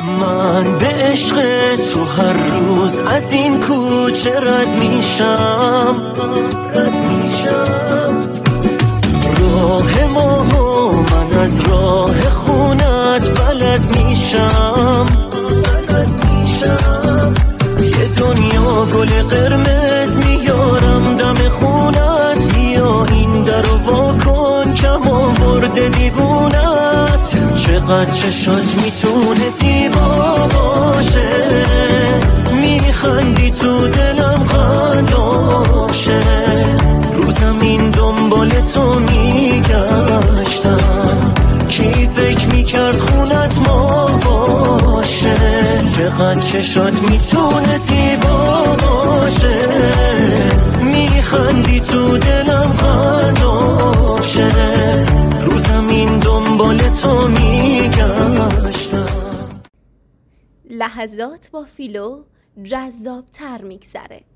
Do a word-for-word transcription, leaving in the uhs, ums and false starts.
من به عشق تو هر روز از این کوچه رد میشم رد میشم راه ما و من از راه خونت بلد میشم بلد میشم یه دنیا گل قرمز میارم دم خونت یا این در رو واکن کم آورده دیوونت چقدر چشات میتونه زیبا باشه میخندی تو دلم قنداشه رو زمین دنبال تو میگشتم کی فکر میکرد خونت ما باشه چقدر چشات میتونه زیبا باشه میخندی تو دلم قنداشه رو زمین دنبال تو میگشتم. لحظات با فیلو جذاب تر میگذره.